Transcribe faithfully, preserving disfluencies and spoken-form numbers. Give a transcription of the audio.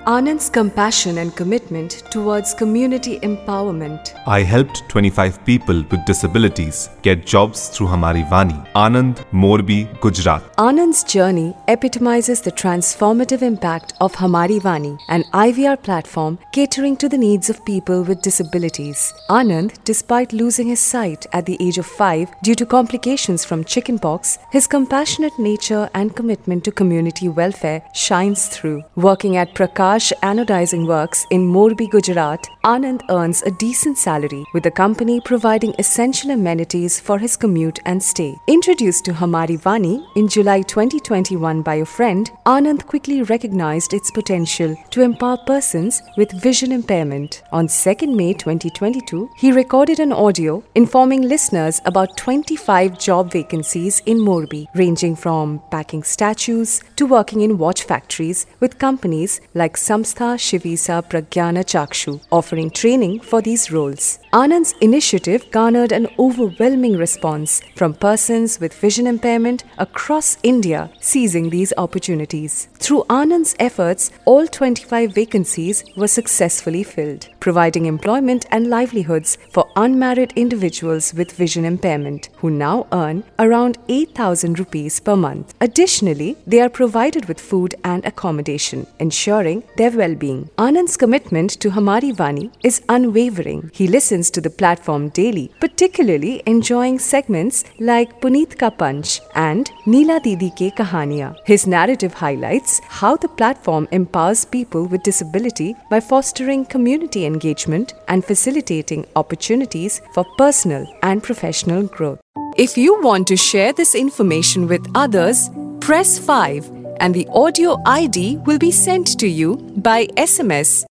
Anand's compassion and commitment towards community empowerment. I helped twenty-five people with disabilities get jobs through Hamari Vani. Anand, Morbi, Gujarat. Anand's journey epitomizes the transformative impact of Hamari Vani, an I V R platform catering to the needs of people with disabilities. Anand, despite losing his sight at the age of five due to complications from chickenpox, his compassionate nature and commitment to community welfare shines through. Working at Prakash Anodizing Works in Morbi, Gujarat, Anand earns a decent salary, with the company providing essential amenities for his commute and stay. Introduced to Hamari Vani in July twenty twenty-one by a friend, Anand quickly recognized its potential to empower persons with vision impairment. On second May twenty twenty-two, he recorded an audio informing listeners about twenty-five job vacancies in Morbi, ranging from packing statues to working in watch factories with companies like Samstha Shivisa Pragyana Chakshu, offering training for these roles. Anand's initiative garnered an overwhelming response from persons with vision impairment across India seizing these opportunities. Through Anand's efforts, all twenty-five vacancies were successfully filled, providing employment and livelihoods for unmarried individuals with vision impairment, who now earn around eight thousand rupees per month. Additionally, they are provided with food and accommodation, ensuring their well-being. Anand's commitment to Hamari Vani is unwavering. He listens to the platform daily, particularly enjoying segments like Puneet Ka Punch and Neela Didi Ke Kahaniyan. His narrative highlights how the platform empowers people with disability by fostering community engagement and facilitating opportunities for personal and professional growth. If you want to share this information with others, press five and the audio I D will be sent to you by S M S